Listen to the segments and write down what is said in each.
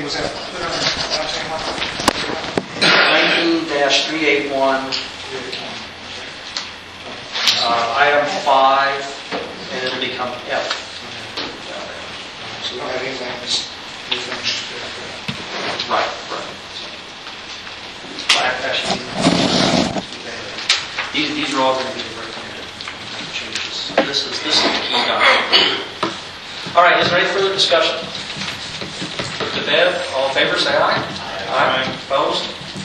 thing was that put on 19-381, item 5, and it'll become F. So we don't have anything that's finished. Right. Actually, these are all going to be the recommended changes. This is the key document. All right, is there any further discussion? Put to bed. All in favor, say aye. Aye. Opposed?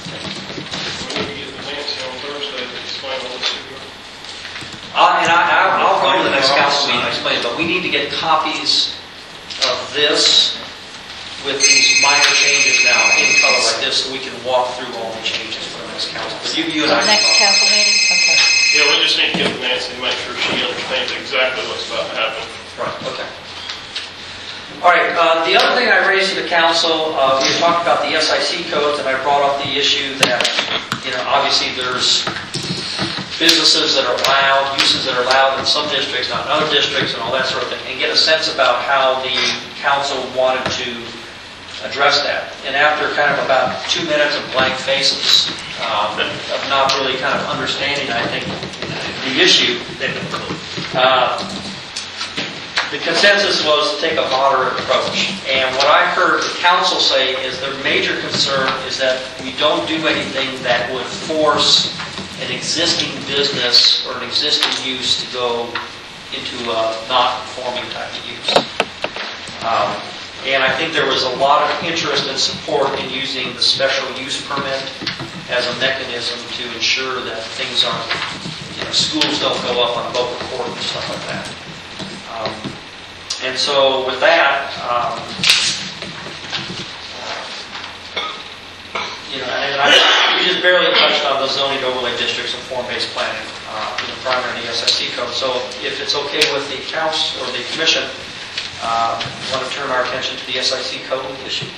I'll go to the next council meeting and explain it, but we need to get copies of this with these minor changes now in color like this so we can walk through all the changes for the next council. But you and I next council meeting? Okay. Yeah, we just need to get with Nancy and make sure she understands exactly what's about to happen. Right, okay. All right, the other thing I raised to the council, we talked about the SIC codes, and I brought up the issue that, obviously there's businesses that are allowed, uses that are allowed in some districts, not in other districts, and all that sort of thing, and get a sense about how the council wanted to address that. And after kind of about 2 minutes of blank faces, of not really kind of understanding, I think, the issue, the consensus was to take a moderate approach. And what I heard the council say is their major concern is that we don't do anything that would force an existing business or an existing use to go into a not-conforming type of use. And I think there was a lot of interest and support in using the special use permit as a mechanism to ensure that things aren't, schools don't go up on Boca Court and stuff like that. And so with that, we just barely touched on the zoning overlay districts and form-based planning, primarily the SIC code. So if it's okay with the council or the commission, we want to turn our attention to the SIC code issue.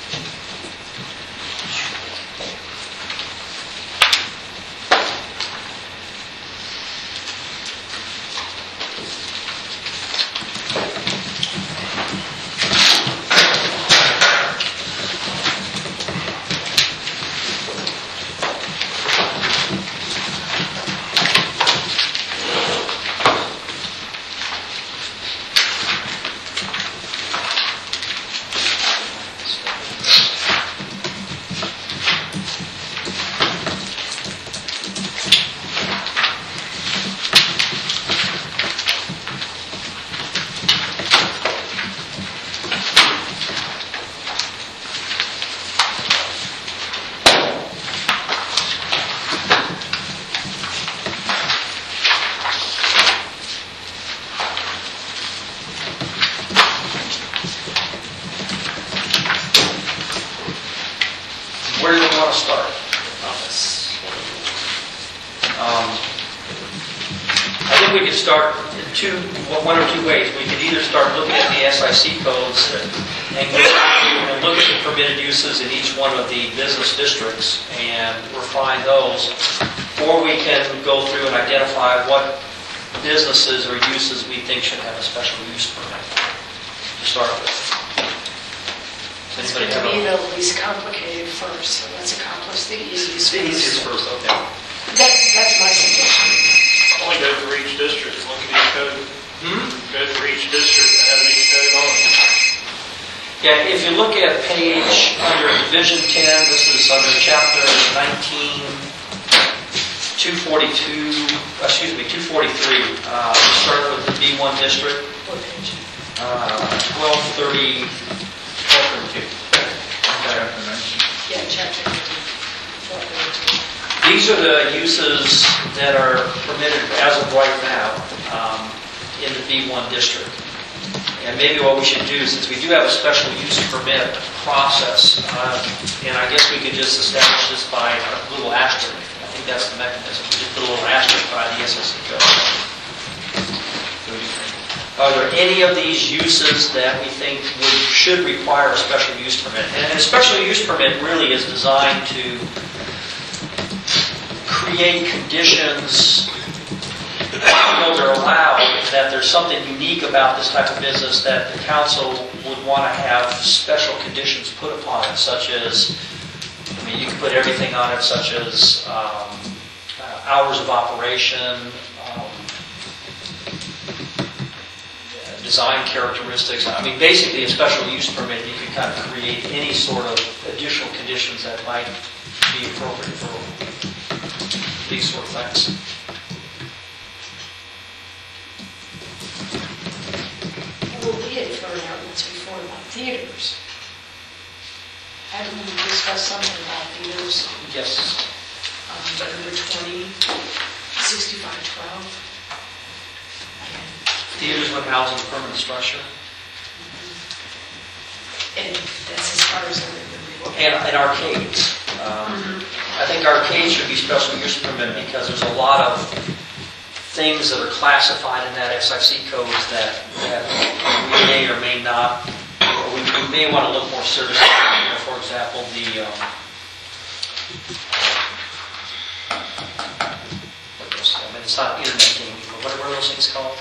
Where do we want to start? I think we could start in one or two ways. We could either start looking at the SIC codes and look at the permitted uses in each one of the business districts and refine those, or we can go through and identify what businesses or uses we think should have a special use permit to start with. It's going to be the least complicated first, so let's accomplish the easiest The easiest first, okay. That's my suggestion. Only go through each district and look at each code. Go through each district and have each code on it. Yeah, if you look at page under Division 10, this is under Chapter 19, 243. Start with the B1 district. What page? 1232. Yeah, chapter 19. These are the uses that are permitted as of right now in the B1 district. And maybe what we should do, since we do have a special use permit process, and I guess we could just establish this by a little asterisk. I think that's the mechanism. We just put a little asterisk by the SIC code. Are there any of these uses that we think should require a special use permit? And a special use permit really is designed to create conditions though they're allowed, that there's something unique about this type of business that the council would want to have special conditions put upon it, such as, I mean, you can put everything on it, such as hours of operation, design characteristics. I mean, basically a special use permit, you can kind of create any sort of additional conditions that might be appropriate for these sort of things. Well, we had thrown out once before about theaters. Hadn't we discussed something about theaters? Yes. Number 20, 6512. Theaters when housed in a permanent structure. And that's as far as I remember. And arcades. I think arcades should be special use permit because there's a lot of things that are classified in that SIC codes that we may or may not, or we may want to look more seriously. For example, it's not internet gaming, but what are those things called?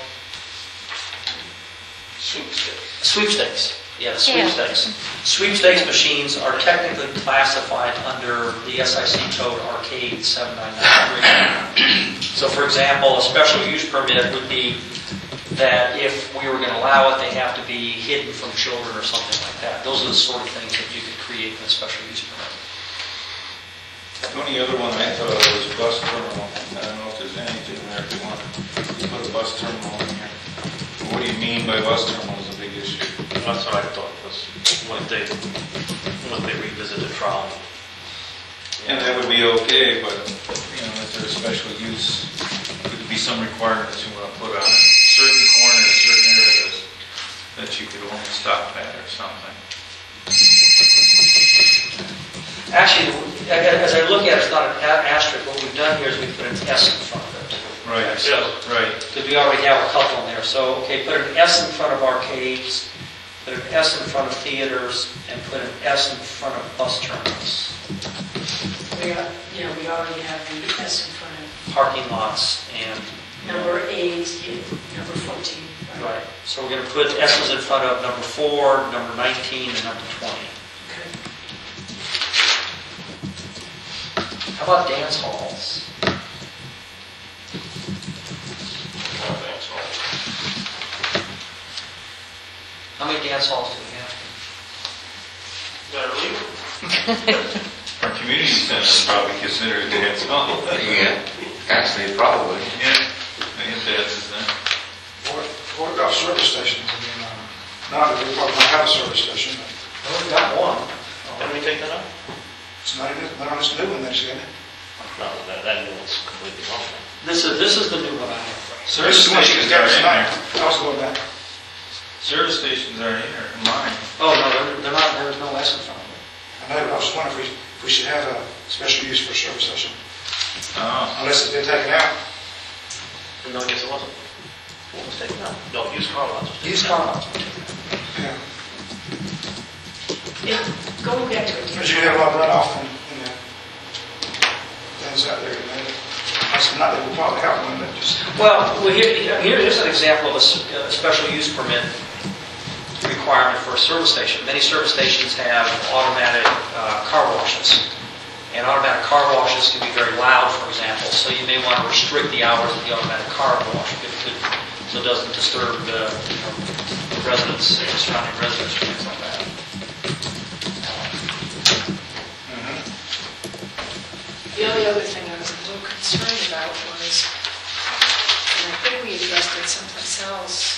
Sweepstakes. Yeah, the sweepstakes. Sweepstakes machines are technically classified under the SIC code Arcade 7993. So, for example, a special use permit would be that if we were going to allow it, they have to be hidden from children or something like that. Those are the sort of things that you could create in a special use permit. The only other one I thought of was bus terminal. I don't know if there's anything there if you want to put a bus terminal in here. What do you mean by bus terminal is a big issue? That's what I thought was when they revisit the trial. And that would be okay, but, you know, if there's special use, there could be some requirements you want to put on certain corners, certain areas that you could only stop at or something. Actually, as I look at it, it's not an asterisk. What we've done here is we put an S in front of it. Right. Okay, so, Right. because we already have a couple in there. So, okay, put an S in front of arcades, put an S in front of theaters, and put an S in front of bus terminals. We already have the S in front of Parking lots and... number 8, number 14. Right. So we're going to put S's in front of number 4, number 19, and number 20. Okay. How about dance halls? How many dance halls do we have? That legal? Our community center is probably considered a dance hall. Yeah, actually, probably. Yeah, they have dances there. What about service stations? I mean, not that we probably don't have a service station, but Well, we've got one. Didn't we take that out? it's not on this new one that's in it. No, that new one's completely wrong. This is the new one I have. Service This is the one she was stations there are in tonight. there. I was going back. Service stations are in there, in mine. Oh, no, they're not. There's no S in front of them. I know, but I was just wondering if we should have a special use for a service station, Oh. unless it's been taken out. No, I guess it wasn't. What was taken out? No, used car lots was taken Used out. car lots. Yeah. Going back to it. Because you have a lot of runoff and things out there, you know. Not that we'll probably have one, but just... Well, here's an example of a special use permit requirement for a service station. Many service stations have automatic car washes. And automatic car washes can be very loud, for example, so you may want to restrict the hours of the automatic car wash so it doesn't disturb the residents, the surrounding residents, or things like that. The only other thing I was a little concerned about was, and I think we addressed it someplace else,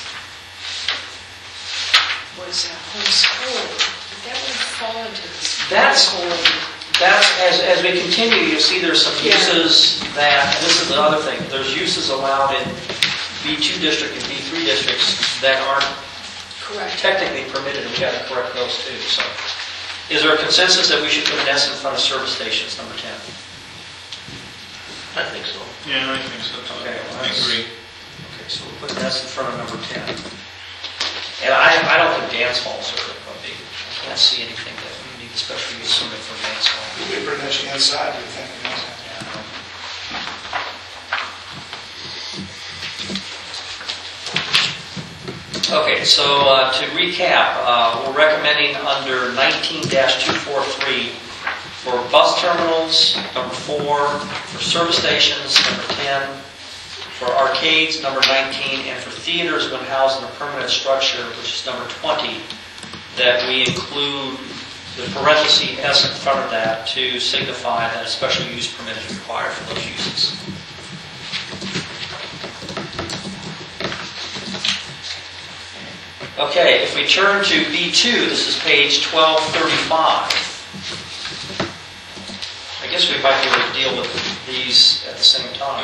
was homeschool. That would fall into this. That's as we continue, you'll see there's some Yeah. uses that, and this is the other thing, there's uses allowed in B2 district and B3 districts that aren't Correct. technically permitted, and we got to correct those too. So, is there a consensus that we should put an S in front of service stations, number 10? I think so. Yeah, I think so. Okay, well, I agree. Okay, so we'll put an S in front of number 10. And I don't think dance halls are going to be. I can't see anything that we need a special use permit for a dance hall. It'd be pretty much inside, you think, you know. Yeah. Okay, so to recap, we're recommending under 19-243 for bus terminals, number 4, for service stations, number 10, for arcades, number 19, and for theaters when housed in a permanent structure, which is number 20, that we include the parenthesis S in front of that to signify that a special use permit is required for those uses. Okay, if we turn to B2, this is page 1235. I guess we might be able to deal with these at the same time.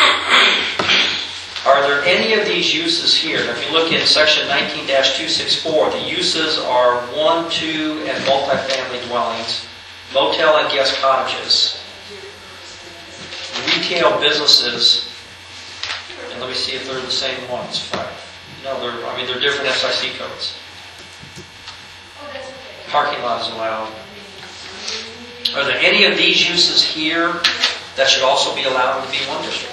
Are there any of these uses here? Now, if you look in section 19-264, the uses are 1, 2, and multifamily dwellings, motel and guest cottages, retail businesses, and let me see if they're the same ones. No, they're different SIC codes. Parking lot is allowed. Are there any of these uses here that should also be allowed in the B1 district?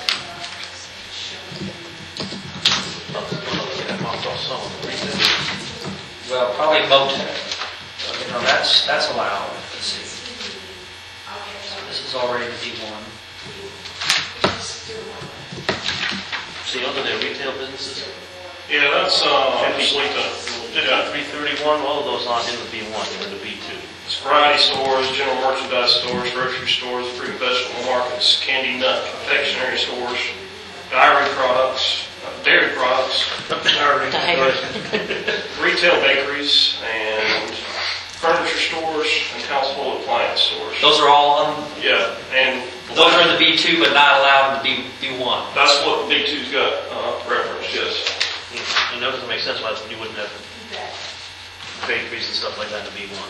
Well, probably motel. That's allowed. Let's see. This is already the B1. See, under their retail businesses, Yeah, that's, obviously the, 331, all of those aren't in the B1, they're in the B2. it's variety stores, general merchandise stores, grocery stores, fruit and vegetable markets, candy, nut, confectionery stores, dairy products, dairy products, retail bakeries, and furniture stores, and household appliance stores. Those are all Yeah, and those are in the B2, but not allowed in the B1. that's what B2's got referenced, yes. And that doesn't make sense why you wouldn't have bakeries and stuff like that in the B1.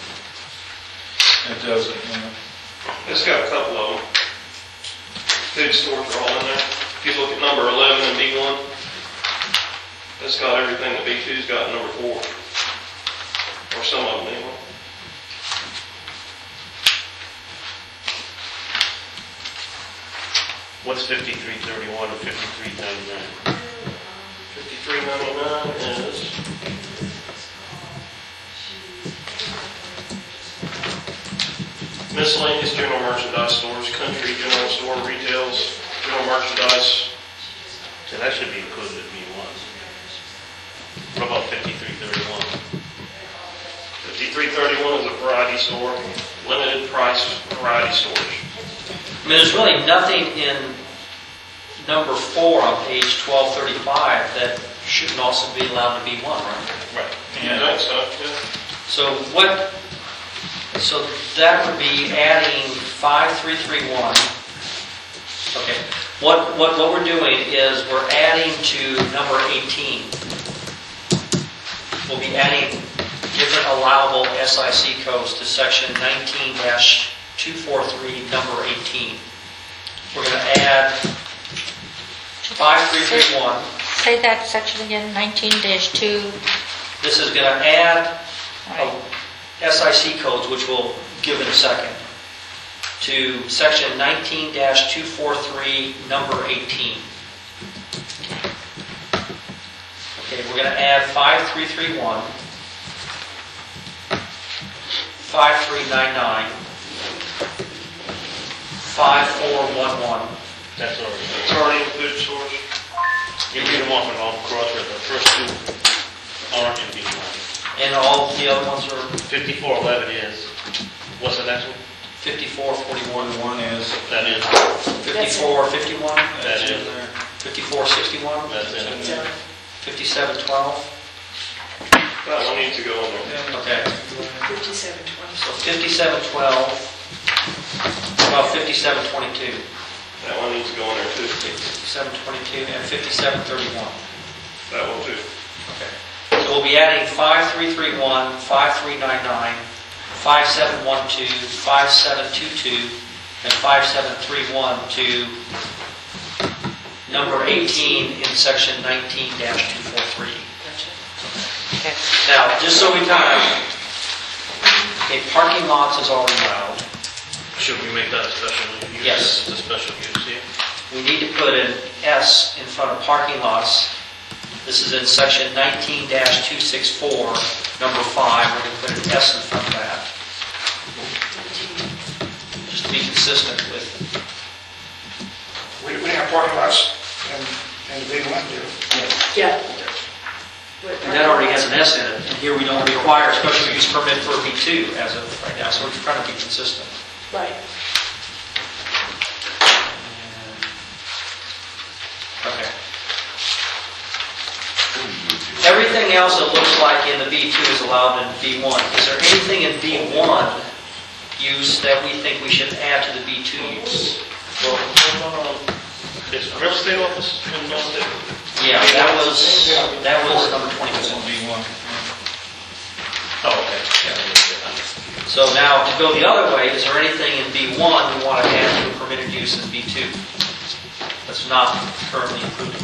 It doesn't, It's got a couple of them. Food stores are all in there. If you look at number 11 in B1, it's got everything that B2's got in number 4. Or some of them anyway. What's 5331 or 5399? 5399 is miscellaneous general merchandise stores, country general store, retails, general merchandise. So that should be included in B1. What about 5331? 5331 is a variety store, limited price variety stores. I mean, there's really nothing in number 4 on page 1235 that shouldn't also be allowed to be B1, right? Right. I think so, yeah. So that would be adding 5331. Okay. What we're doing is we're adding to number 18. We'll be adding different allowable SIC codes to section 19-243, number 18. We're going to add 5331. Say that section again, 19-2. This is going to add SIC codes, which we'll give in a second, to section 19-243, number 18. Okay, we're going to add 5331, 5399, 5411. That's already. It's already in food stores. You read them off and all across, but the first two aren't in B1. And all the other ones are 5411 is, what's the next one? 5441, one is, That is, 5451, that is, 5461, that's in it. 5712. That one needs to go in there. Okay. 5720. So 5712, about 5722, That one needs to go in there too. 5722, and 5731. That one too. Okay. So we'll be adding 5331, 5399, 5712, 5722, and 5731 to number 18 in section 19-243. Now, just so we kind of, okay, parking lots is already allowed. Should we make that a special use? Yes. It's a special use here. We need to put an S in front of parking lots This is in section 19-264, number 5. We're going to put an S in front of that, just to be consistent with. We have parking lots and the big one do. Yeah. And that already has an S in it, and here we don't require a special use permit for B2 as of right now, so we're trying to be consistent. Right. Okay. Everything else that looks like in the B2 is allowed in B1. Is there anything in B1 use that we think we should add to the B2 use? Is real estate office involved there? Yeah, that was number 21. B1. Oh, okay. So now, to go the other way, is there anything in B1 we want to add to a permitted use in B2 that's not currently included?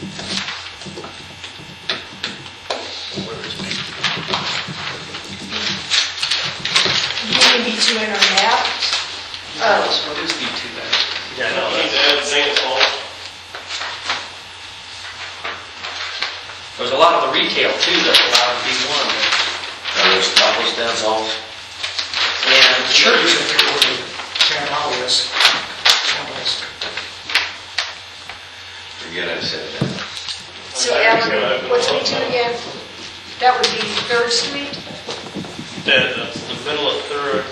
You mean B2 in our map? What is B2 then? Yeah, You no, need that's, to add dance halls. There's a lot of the retail too that's allowed in B1. There's Tapas dance halls. And Churches churches, if you were to San Paulo's. Forget I said that. So Alan, what's B2 again? That would be 3rd Street? the middle of Third.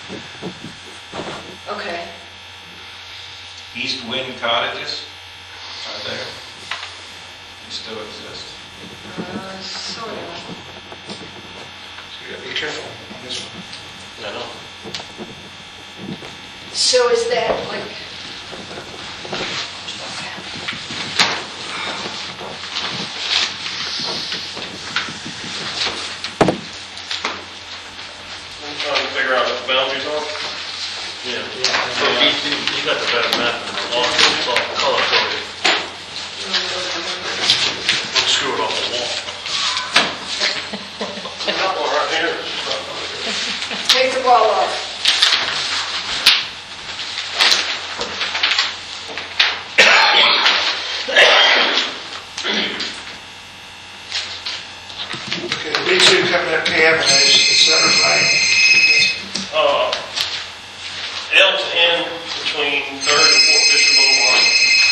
Okay. East Wind Cottages are there. They still exist. Sort of. So you gotta be careful on this one. I know. So is that like, I'm trying to figure out what the boundaries are. Yeah. So you got the better map than the law, it's all color coded. We'll screw it off the wall. Got one right here. take the wall off? Okay, the B2 coming up K Avenue, it's Sutter's Lane. L to N between 3rd and Fort Fisher Boulevard.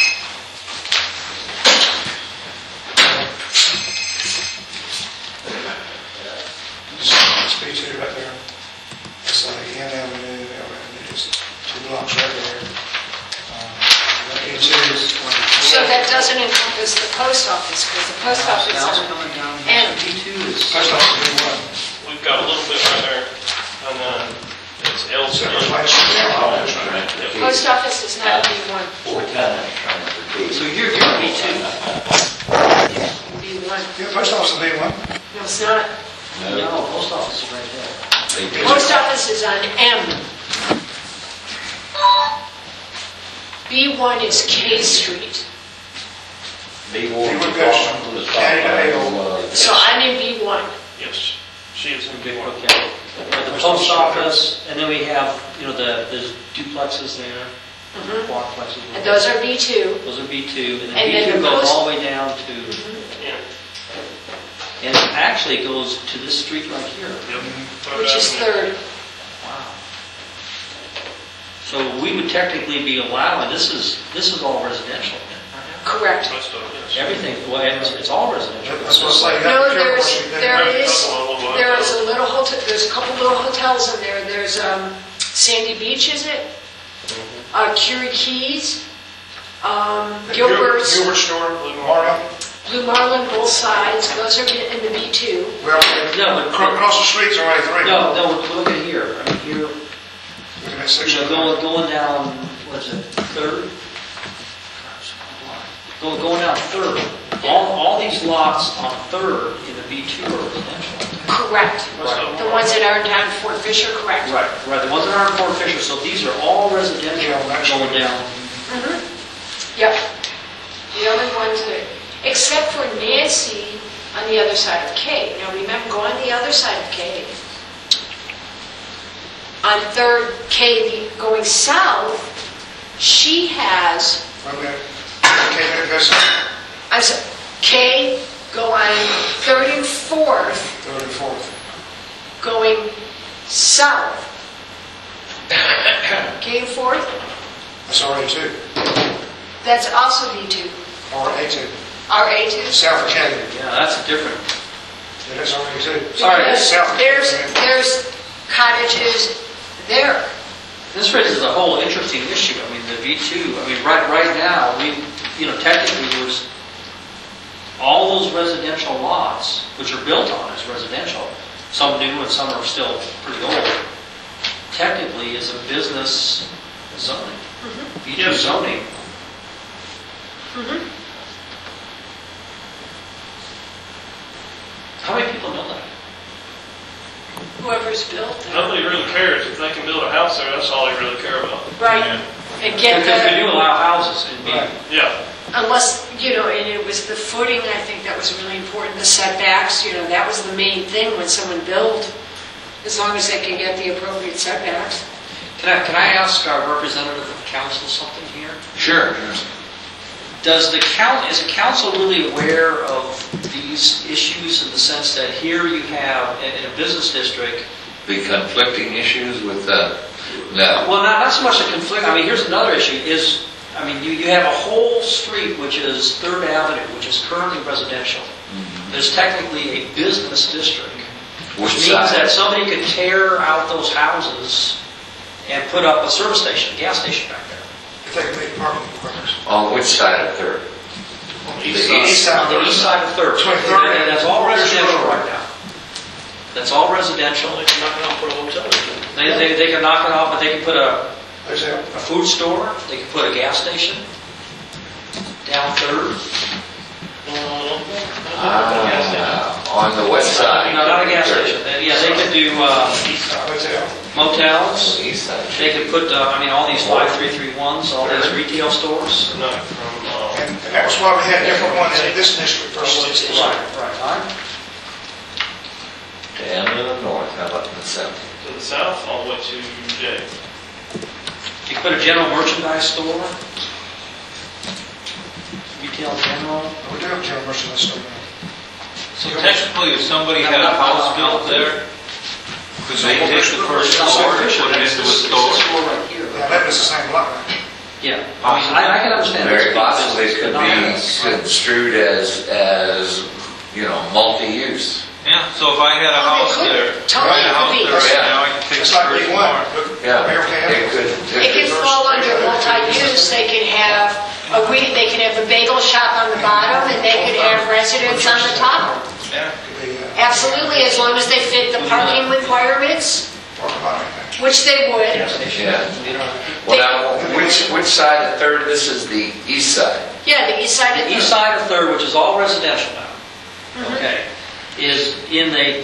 It's B2 right there. It's like N Avenue, L Avenue, just 2 blocks right there. B2 is. So that doesn't encompass the post office, because the post office Now it's is coming down. And- B2 is. Post office is B1. We've got a little bit right there. And it's L to Sutter's N. Lane, right? post office is not B1. So you're B2. B1. Yeah, post office is B1. No, it's not. No, post office is right there. Post office is on M. B1 is K Street. B1 goes from K to L. So I'm in B1. Yes, she is in Okay. B1. The post office, and then we have, there's duplexes there, quadplexes. Mm-hmm. And those are B2. Those are B2, and And then then B2 the goes post- all the way down to, Yeah. and it actually goes to this street right here. Yep. Which is 3rd. Wow. So we would technically be allowing, this is all residential. Correct. Most of it, yes. Everything, well, it's all residential. That's what's like. No, there is a a little hotel, there's a couple little hotels in there. There's Sandy Beach, is it? Curie Keys, Gilbert's, Gilbert Store, Marlin. Blue Marlin, both sides. Those are in the B2. Well, No, but- across the streets are only 3. No, look at here. I mean, here, Look at that section. going down, what is it, 3rd? Going down 3rd. All these lots on 3rd in the B2 are residential. Correct. Right. The ones that aren't down Fort Fisher, correct. Right, the ones that aren't Fort Fisher, so these are all residential going down. Yep. The only ones that, except for Nancy on the other side of K. Now remember, go on the other side of K. On 3rd K going south, she has, Okay, that goes. I'm sorry, K go on 3rd and 4th, Third and fourth. going south. Okay, 4th, That's RA2, that's also B2, or A2. RA2. South of County. Yeah, that's a different, Yeah, that's RA2. Sorry, Because south of County. there's cottages there. this raises a whole interesting issue. I mean, the V2, I mean, right now, technically there's all those residential lots, which are built on as residential, some new and some are still pretty old, technically is a business zoning. V2 Yes. zoning. How many people know that? Whoever's built there. Nobody really cares. If they can build a house there, that's all they really care about. Right. Yeah. And get Because we do the, allow houses in B. Yeah. unless, and it was the footing, I think that was really important, the setbacks, that was the main thing when someone built, as long as they can get the appropriate setbacks. Can I ask our representative of council something here? Sure. Is the council really aware of these issues in the sense that here you have, in a business district, The conflicting issues with the, no. well, not so much a conflict, I mean, here's another issue, you have a whole street, which is 3rd Avenue, which is currently residential. There's technically a business district, which means that somebody could tear out those houses and put up a service station, a gas station back there. If they can meet parking requirements. On which side of Third? On the The east side. east On the east side of 3rd. Between 3rd and- That's all residential right now. That's all residential. They can knock it out, put a hotel in it. They can knock it off, but they can put a There's a, food store, they can put a gas station down 3rd. On the west side. No, not a gas station. Yeah, they could do hotel. motels. On the east side. They could put, all these 5331s, all these retail stores. No, from, And that was why we had different ones in this district versus this district. Right. And in the north, how about in the south? to the south, all the way to J. You could put a general merchandise store, retail general. We do have general merchandise store now. So technically, if somebody had a house built there, could they take the first floor and put it into a store? Right here. Yeah, that was the same lot, right? Yeah, I can understand. Very this possibly business, could but not be as- construed as multi-use. Yeah, so if I had a house there, Totally, I had a house it could there be. right now, I can take It's the like first B1. floor. Look, Yeah, Mayor can have it could. It can fall under multi-use, they can have they can have a bagel shop on the bottom, and they could have residents on the top. Yeah. Could be, Absolutely, as long as they fit the parking requirements, parking lot or anything. which they would. Yeah. Well, now, which side of Third? This is the east side. Yeah, the east side of The east the... side of 3rd, which is all residential now, okay, is in a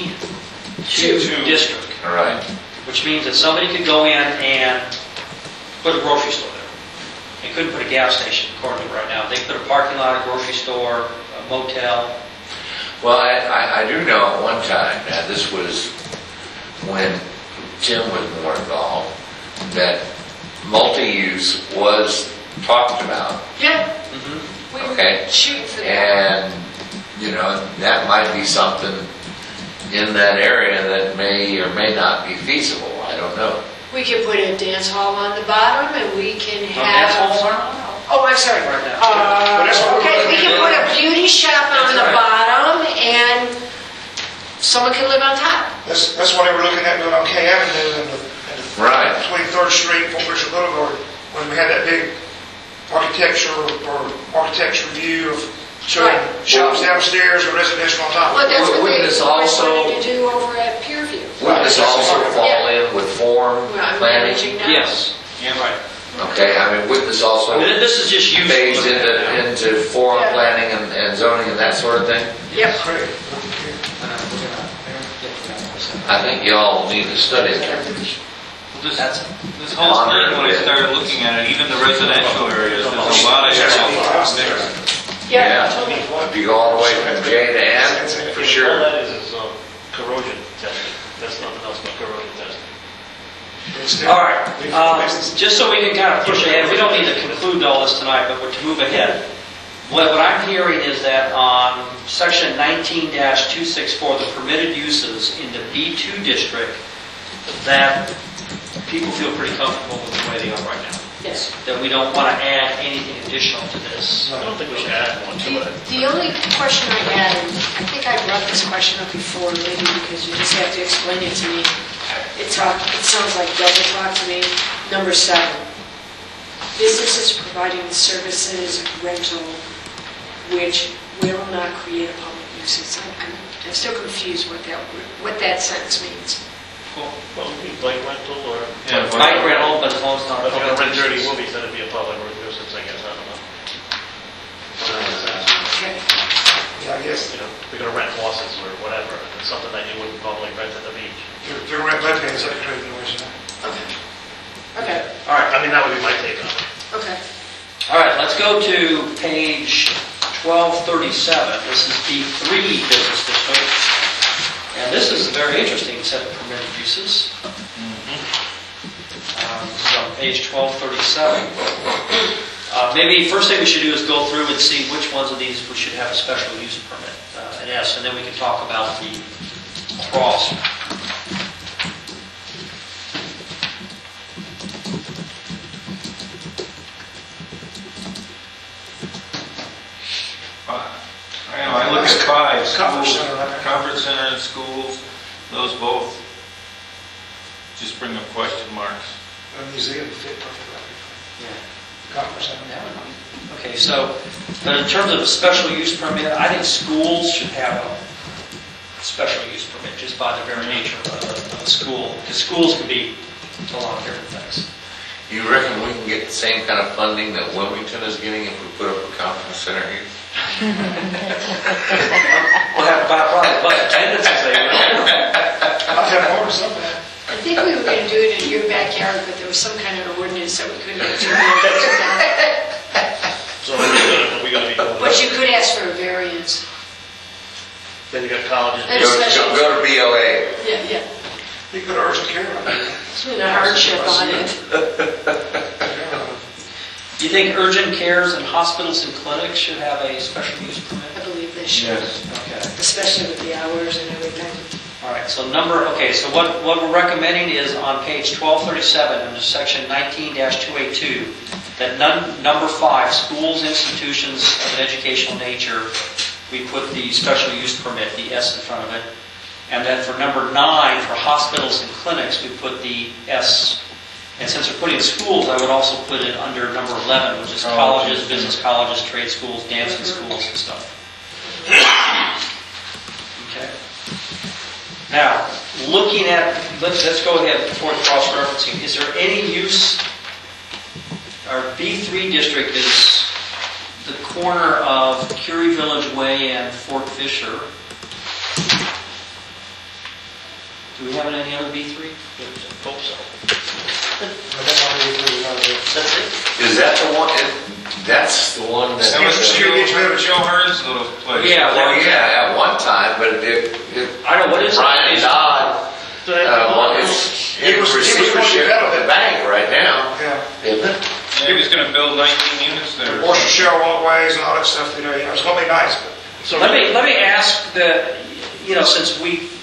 B2 district, All right. which means that somebody could go in and put a grocery store there. They couldn't put a gas station, according to right now. They could put a parking lot, a grocery store, a motel. Well, I do know at one time, now this was when Tim was more involved, that multi-use was talked about. Yeah, Mm-hmm. we were Okay. shooting for that. And, that might be something in that area that may or may not be feasible. I don't know. We could put a dance hall on the bottom, and we can That's have... all allowed. Oh, I'm sorry. Right now. But that's what we're Okay, we looking can at. put a beauty shop on That's the right. bottom, and someone can live on top. That's what they were looking at doing on K Avenue and Right. between 3rd Street and Fort Richard Boulevard, when we had that big architecture view of showing Right. shops downstairs and residential on top. Well, that's what Wouldn't they this always also- wanted to do over at Pierview. Wouldn't this also fall Yeah. in with form Well, I'm planning? managing now. Yes. Yeah, right. Okay, I mean, wouldn't this also I mean, this is just used. phase into forum Yeah. planning and zoning and that sort of thing? Yep. Craig, look here. I think y'all need to study that. This whole thing, when I started looking at it, even the residential areas, there's a lot of areas mixed. Yeah, totally. If you go all the way from J to N, for All sure. that is corrosion testing. That's nothing else but corrosion testing. It's still- All right, just so we can kind of push ahead, we don't need to conclude all this tonight, but to move ahead, What I'm hearing is that on section 19-264, the permitted uses in the B2 district, that people feel pretty comfortable with the way they are right now. Yes. That we don't want to add anything additional to this. I don't think we should add one to it. The only question I had, and I think I brought this question up before, maybe because you just have to explain it to me. It sounds like double talk to me. Number 7, businesses providing services rental, which will not create a public nuisance. I'm still confused what that sentence means. Well, it'd be bike rental or... Yeah, Bike rental, but as long as it's not a If you're gonna public rent dirty nuisance. movies, that'd be a public nuisance, I guess, I don't know. Okay. Yeah, I guess, You know, if you're gonna rent horses or whatever, it's something that you wouldn't probably rent at the beach. if you're rent left-handed, that creates noise. Okay. Okay. All right, I mean, that would be my take on it. Okay. All right, let's go to page 1237. This is B3 business district. And this is a very interesting set of permitted uses. This is on page 1237. Maybe first thing we should do is go through and see which ones of these we should have a special use permit, an S, and then we can talk about the cross. I look at 5, Comfort schools, center, right? comfort center and schools, those both just bring up question marks. A museum fit perfectly. Yeah. Conference center. Okay, so in terms of a special use permit, I think schools should have a special use permit just by the very nature of a school, because schools can be a lot of different things. You reckon we can get the same kind of funding that Wilmington is getting if we put up a conference center here? We'll have to buy probably a bunch of tendencies there. I'll have more or something. I think we were going to do it in your backyard, but there was some kind of ordinance that we couldn't have 2 buildings. So we're gonna be going. But you could ask for a variance. Then you got colleges. And Go special- to BLA. Yeah. You could urgent care on it. It's been a hardship on it. Do you think urgent cares and hospitals and clinics should have a special use I permit? believe they should, Okay. especially with the hours and everything. All right, so so what we're recommending is on page 1237, under section 19-282, that number 5, schools, institutions of an educational nature, we put the special use permit, the S in front of it. And then for number 9, for hospitals and clinics, we put the S. And since we're putting schools, I would also put it under number 11, which is colleges, business colleges, trade schools, dancing schools and stuff. Okay. Now, looking at, let's go ahead before cross-referencing. Is there any use, our B3 district is the corner of Curie Village Way and Fort Fisher. Do we have any other B3? Hope so. That's it? Is that the one, that's the one that... That was Joe Hearns's place. Yeah, Well, yeah, at one time, but I don't know, what is Brian it? Dodd, He was receivership of the bank right now, Yeah. isn't it? He was going to build 19 units there. Horse and shell walkways and all that stuff through there. It was going to be nice, but So Let me ask since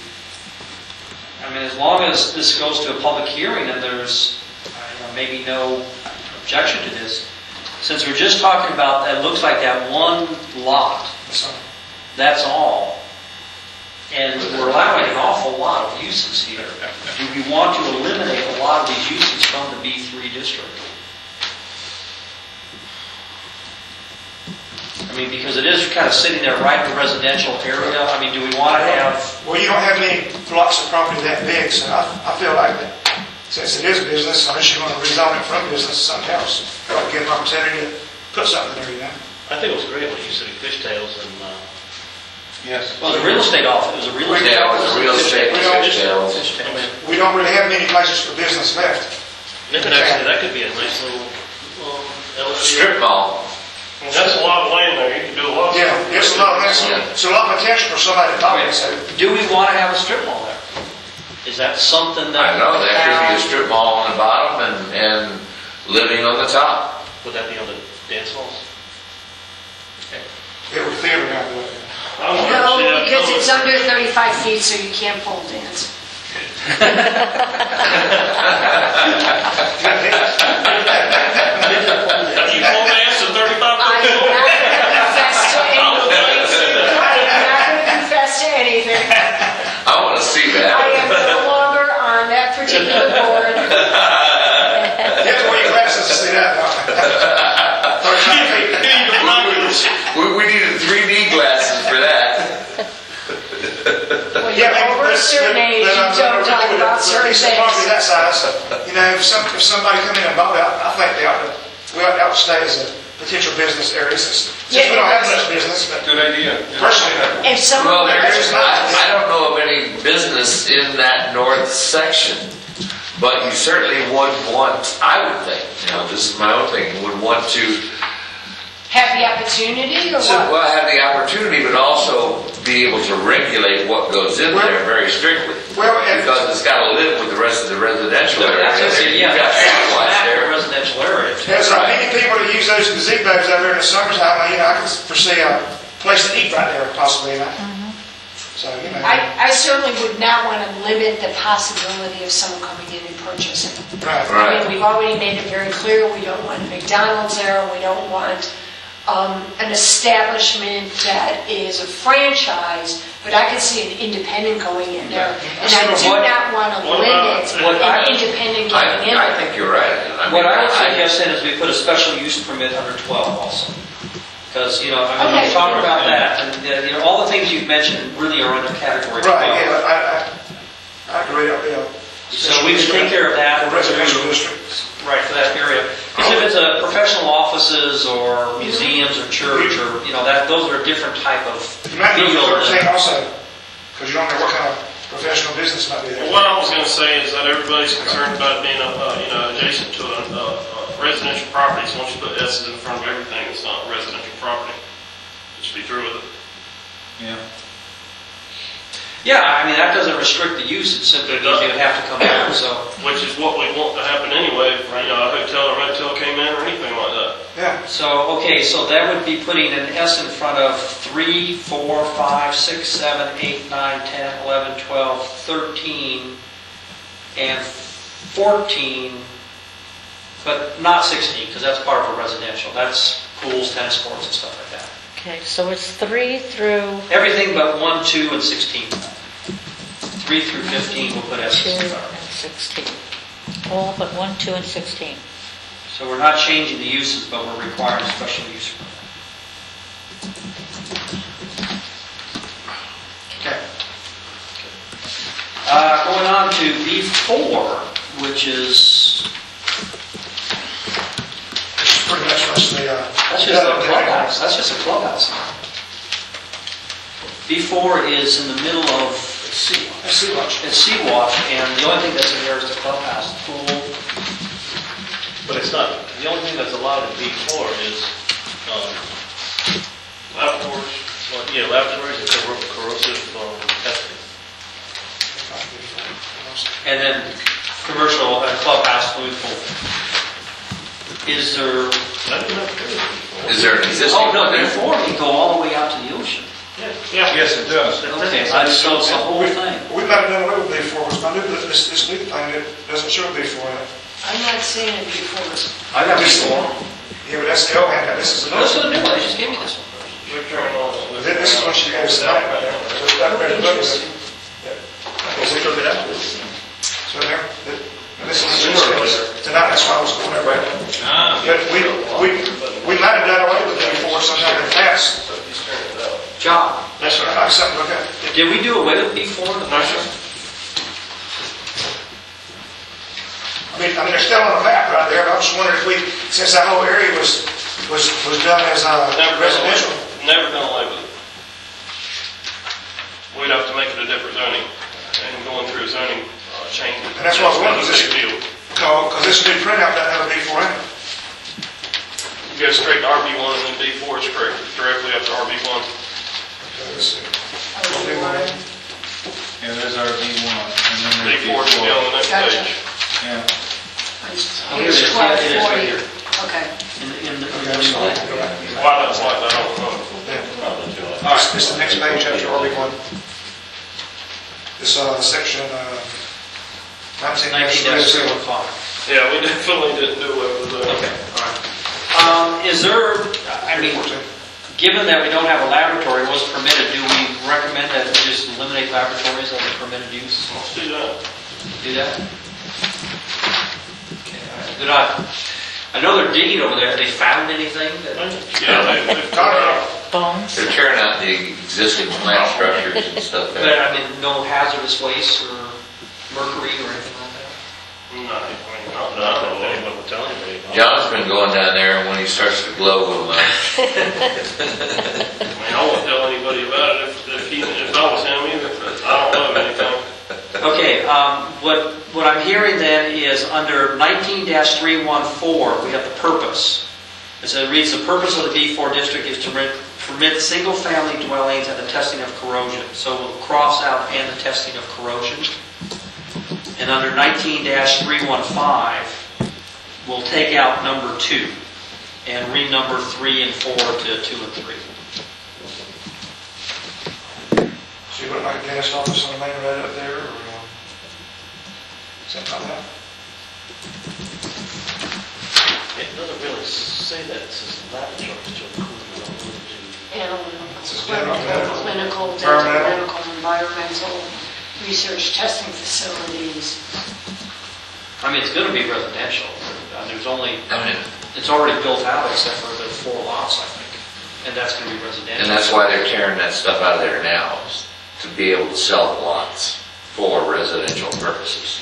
as long as this goes to a public hearing and there's maybe no objection to this, since we're just talking about that, looks like that one lot, so, that's all, and we're allowing an awful lot of uses here. Do we want to eliminate a lot of these uses from the B3 district? Because it is kind of sitting there right in the residential area. Do we want to have... well, you don't have many blocks of property that big, so I feel like that since it is business, unless you're going to rezone it from business to something else, I would give an opportunity to put something there, I think it was great what you said, fishtails and, Yes. Well, the real estate office, it was a real estate Yeah, it was a real estate office. fishtails. We don't really have many places for business left. that could be a nice little, Strip mall. That's a lot of land there, you can do a lot. Yeah, it's a lot of, it's a lot of potential for somebody to buy it, so. Do we want to have a strip mall there? Is that something that... I know, there could be a strip mall on the bottom and living on the top. would that be on the dance halls? I want to No, see that. because it's under 35 feet, so you can't pole dance. Have you pulled ass at 35 I'm foot not pole? going to confess to anything. I'm not going to confess to anything. I want to see I that. am no longer on that particular board. You have to wear your glasses to see that. 35 feet. We needed 3D glasses for that. When you're over a certain age, you don't talk about certain Piece of property things. that size, you know, if somebody come in and bought it, I think we ought to stay as a potential business area, since we don't have much business, but Good idea. personally, If Well, someone, I don't know of any business in that north section, but you certainly would want, I would think, this is my own thing, would want to, have the opportunity or well, what? have the opportunity, but also be able to regulate what goes in there very strictly. Well, and- Because it's got to live with the rest of the residential area. That's just, You've yeah, got that's streetlights back there. to residential area. there's many people that use those gazebos out there in the summertime, I can foresee a place to eat right there possibly, So, I certainly would not want to limit the possibility of someone coming in and purchasing. right. Right. I mean, we've already made it very clear, we don't want McDonald's there, we don't want an establishment that is a franchise, but I can see an independent going in there. And I do not want to What about- limit an independent getting in I there. think you're right. What I would suggest then is we put a special use permit under 12 also. Because, I mean, Okay. we talked about that, and, all the things you've mentioned really are under category 12. Right, yeah, I agree, So we can take care of that. Residential district. Right, for that area. Because if it's a professional offices or museums or church or, those are a different type of You might go field. to 13 also, because you don't know what kind of professional business might be there. Well, what I was going to say is that everybody's concerned about it being, adjacent to a residential property. So once you put S's in front of everything, it's not residential property. Just be through with it. Yeah. Yeah, I mean, that doesn't restrict the use, it simply means they would have to come out, so. Which is what we want to happen anyway, if, a hotel or motel came in or anything like that. Yeah, So, okay, so that would be putting an S in front of 3, 4, 5, 6, 7, 8, 9, 10, 11, 12, 13, and 14, but not 16, because that's part of a residential. That's pools, tennis courts, and stuff like that. Okay, so it's 3 through Everything but 1, 2, and 16. 3 through 15, we'll put 2 S's in and front. 16. All but 1, 2, and 16. So we're not changing the uses, but we're requiring a special use permit. okay. Going on to B4, which is, It's pretty much the, that's just a clubhouse. That's just a clubhouse. B4 is in the middle of let's see what. it's Sea-Watch, and the only thing that's in there is the clubhouse, the pool. But it's not, the only thing that's allowed in B4 is, Outdoors. laboratories and corrosive testing. And then commercial clubhouse, swimming pool. Is there, I didn't know there was B4. Is there an existing oh no, one there? B4 can go all the way out to the ocean. Yeah. Yes, it does. Okay, so it's the whole thing. We might have done away with B4, because I knew that this new thing that doesn't show B4 in it. I'm not saying it before. I got B4. Yeah, but that's the old handout, this is the This new is a new one, they just gave me this one. We're turning on. This is what she gave us tonight, right there. So it's not ready to look at it. We took it out. So there, this is what she gave us tonight, that's why I was going over it. But we might have done away with B4 sometime in the past. John, That's right, I something to look at. did we do away with B4 in the No, past? sir. I mean, they're still on the map right there, but I just wondered if we, since that whole area was done as residential. Never done away with it. We'd have to make it a different zoning, and going through a zoning change. And that's what I wanted, That's a just- big deal. Because this new printout doesn't have a B4 in it. You go straight to RB1 and then B4 is correct, directly after RB1. Let's see. Yeah, there's our B1. And then there's B4 should be on the next Gotcha. page. Yeah. Oh, here it is, yeah, it is right here. Okay. In the plan. Why that's like that, I don't know. All It's the next page after RB1. This section 19-305. Yeah, we definitely didn't do away with that. Okay, all right. Is there, I mean, given that we don't have a laboratory, what's permitted, do we recommend that we just eliminate laboratories as a permitted use? Let's do that. Do that? Okay, all right. Good on. I know they're digging over there. Have they found anything? Yeah, they've got it. Bones? They're tearing out the existing plant structures and stuff But, there. I mean, no hazardous waste or mercury or anything like that? No, I mean, Not that anyone will tell anybody about. John's been going down there, and when he starts to glow a little much, I mean, I won't tell anybody about it if I was him either, but I don't know anything. Okay, what I'm hearing then is under 19-314, we have the purpose. It reads, the purpose of the B4 district is to permit single-family dwellings and the testing of corrosion. So we'll cross out and the testing of corrosion. And under 19-315, we'll take out number 2 and renumber 3 and 4 to 2 and 3. So you look like a gas office on the main road up there, or something like that? It doesn't really say that, it says laboratories to include Clinical, dental, Environmental. medical, environmental, research, testing facilities. I mean, it's going to be residential. There's only, I mean, it's already built out except for the 4 lots, I think. And that's going to be residential. and that's why they're tearing that stuff out of there now, is to be able to sell the lots for residential purposes.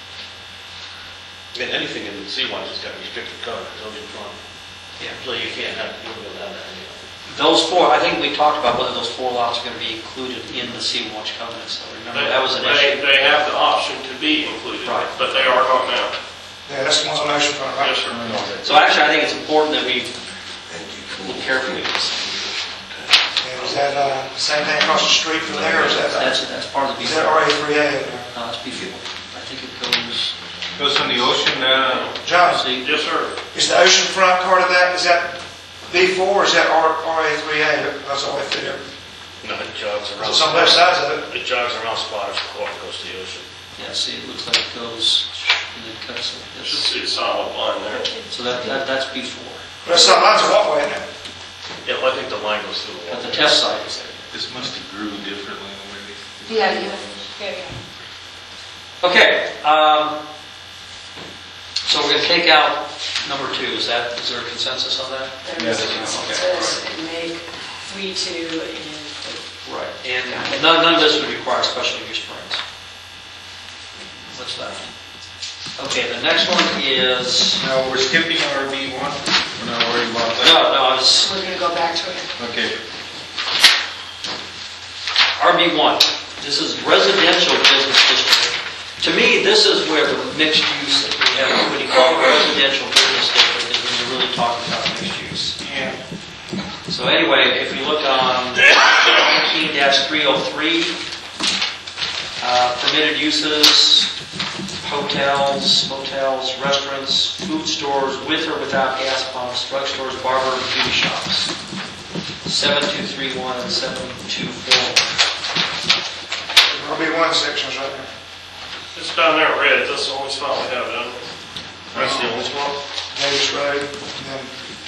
I mean, anything in C1 has got restricted coverage, ocean front. Yeah. So you can't have, you won't be able to have that anyway. Those 4, I think we talked about whether those 4 lots are going to be included in the Sea-Watch covenant. So remember, that was an issue. They have the option to be included, Right. but they are not now. Yeah, that's the ones on oceanfront, right? Yes, sir. So actually, I think it's important that we look carefully at this. And is that same thing across the street from there, or is that, That's part of the is B4. that RA3A? No, it's B4. I think it goes, Goes from the ocean, John, see, Yes, sir. is the oceanfront part of that, is that B4 or is that RA3A? That's all right there. No, it jogs around. It's on both sides of it. It jogs around Spotter's Court and goes to the ocean. yeah, see, it looks like it goes, and then cuts it. You should see a solid line there. So that's B4. But it's not, mine's a walkway now. Yeah, well, I think the line goes through the But wall. the test site is there. this must have grew differently than where they. Yeah. Okay, so we're going to take out number 2. Is there a consensus on that? There is a Yes. consensus and make 3, 2, and Right. And none of this would require special use permits. What's left? Okay, the next one is, Now, we're skipping RB1, we're not worried about that? no, I was, we're going to go back to it. Okay. RB1. This is residential business district. To me, this is where the mixed use that we have, when you call it residential business district, is when you're really talking about mixed use. Yeah. So anyway, if you look on 19-303, permitted uses, hotels, motels, restaurants, food stores with or without gas pumps, drugstores, barber, and beauty shops. 7231 and 7241. RB1 sections right there. It's down there red, that's the only spot we have it on. That's the only spot? Davis Road, and then,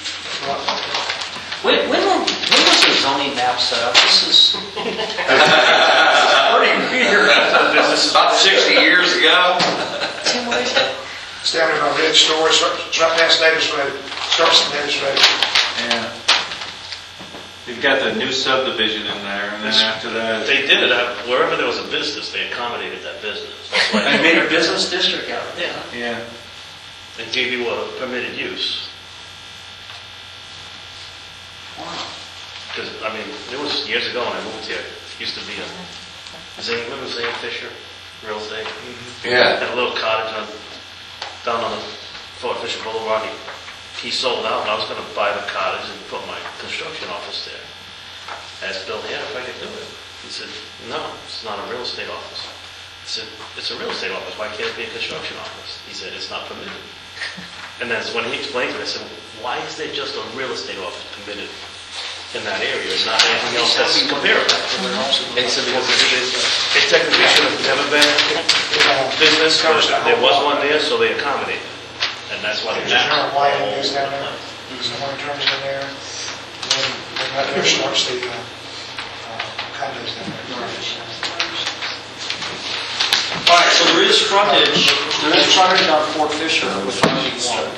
When was the zoning map set up? This is pretty weird. About 60 years ago, Tim, what is it? it's down there by Red Store, it's right past Davis Road, starts at Davis Road. Yeah. You've got the new subdivision in there, and then after that, They did it, wherever there was a business, they accommodated that business. That's why They made a business district out of it. Yeah, yeah. they gave you a permitted use. Wow. Because, I mean, it was years ago when I moved here, it used to be remember Zane Fisher, real estate? yeah. Had a little cottage down on the Fort Fisher Boulevard. He sold out, and I was going to buy the cottage and put my construction office there. Asked Bill Hanna if I could do it. He said, no, it's not a real estate office. I said, it's a real estate office, why can't it be a construction office? He said, it's not permitted. And then when he explained to me, I said, why is there just a real estate office permitted in that area, and not anything else that's comparable. It's a It technically should have never been business, but there was one there, so they accommodated. And that's why There's they a general light is down there, someone turns in there, and then right there starts the condos down there. All right, so there is frontage on Fort Fisher with RB1.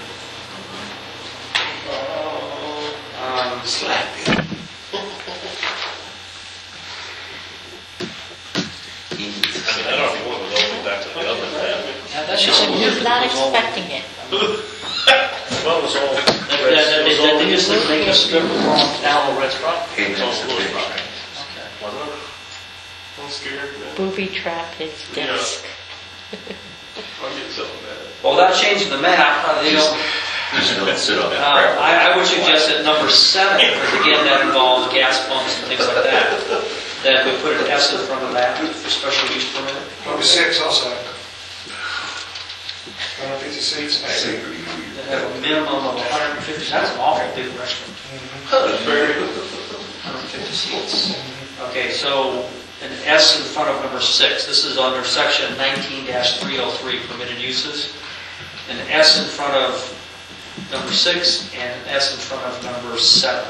I don't know if you want to go back to the other than. That's just, I was not expecting it. Well, it was all. they just make a strip along Al Red's property. Hey, It's all that's a Louis big property. difference. Wasn't it? I'm scared, man. Booby trap his desk. I'll get something bad. well, without changing the map, Just don't sit on that forever. I would suggest that number 7, because again, that involves gas pumps and things like that, that we put an S in front of that for special use permit. Number 6 also. 150 seats. I agree. That have a minimum of 150, that's an awful big restaurant. That's very good. 150 seats. Okay, so an S in front of number 6. This is under section 19-303, permitted uses. An S in front of number 6 and an S in front of number 7.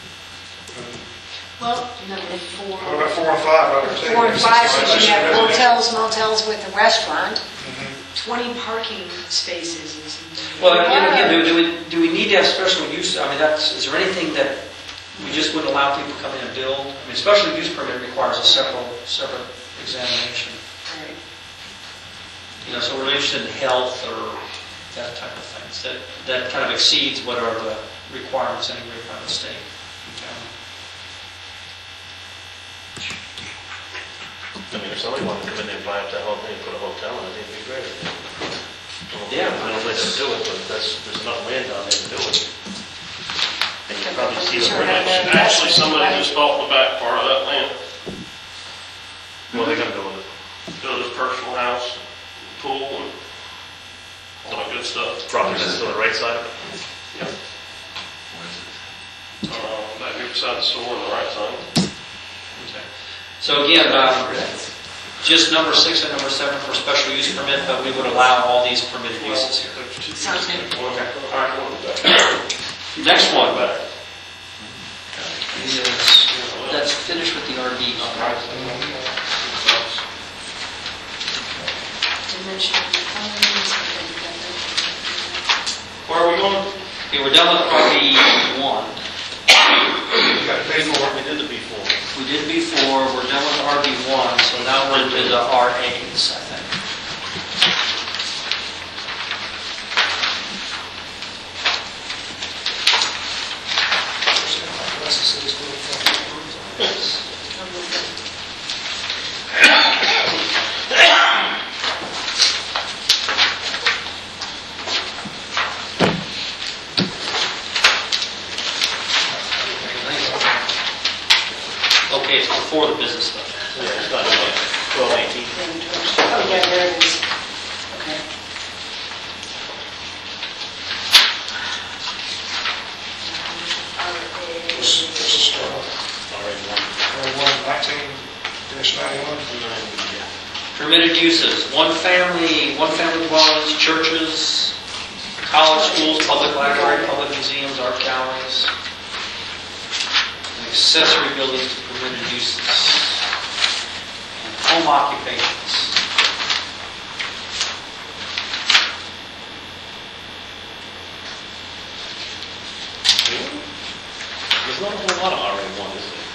Well, number 4. What about 4 and 5 right there too? 4 and 5, since you have hotels, motels with a restaurant, Mhm. 20 parking spaces is. Well, again, do we need to have special use? I mean, is there anything that we just wouldn't allow people to come in and build? I mean, special use permit requires a separate examination. Right. So we're interested in health or that type of things, that kind of exceeds what are the requirements anyway by the state. I mean, if somebody wanted to come in there and buy up that whole thing and put a hotel in it, it'd be great. Yeah. I don't let them do it, but there's not land down there to do it. And you probably see the ranch. Actually, somebody just bought the back part of that land, What are they gonna do with it? built his personal house, pool, and all that good stuff. Property to the right side of it? Back here beside the store on the right side. So again, just number 6 and number 7 for special use permit, but we would allow all these permitted uses here. Sounds good. Next one is, that's finished with the RV. Where are we going? Okay, we're done with RV1. We did the before. We did before, we're done with RV1, so now we're into the RAs, I think. Okay, it's before the business stuff. Yeah, it's not about 12, 18. Oh, yeah, there it is. Okay. This is start off. Already 19-91. Permitted uses, one family dwellings, churches, college schools, public library, public museums, art galleries, and accessory buildings to permitted uses, and home occupations. There's not a whole lot of RA1, is there?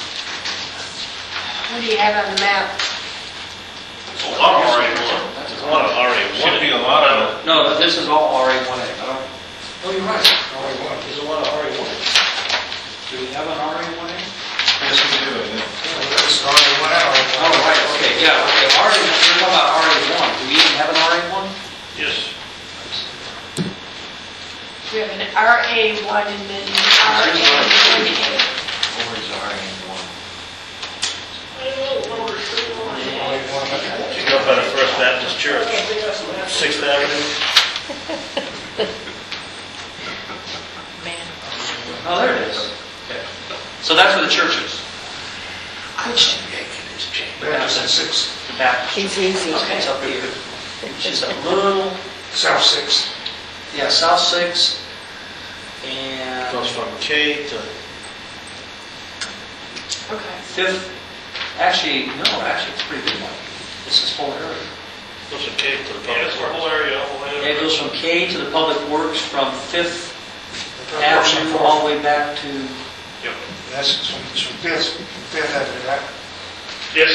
What do you have on the map? A lot of RA1. There's a lot of RA1. Should be a lot of, No, this is all RA1A. Oh, you're right. There's a lot of RA1. Do we have an RA1A? yes, we do, yeah. This is already one hour. Oh, right, okay, yeah, okay, we're talking about RA1. Do we even have an RA1? Yes. We have an RA1 and then RA1A. Always RA1. You go up by the First Baptist Church, 6th Avenue. Man. Oh, there it is. So that's where the church is. Which Yankee is James? Baptist and Sixth, The Baptist. It's easy. Okay, it's up here. She's a little, South Sixth. yeah, South Six, and Goes from K to, Okay. Fifth, actually, no, actually, it's a pretty big one. This is whole area. goes from K to the Yeah, public it's our works. whole area. Yeah, it goes from K to the Public Works, from Fifth Avenue all the way back to, Yep. That's from Fifth Avenue, right?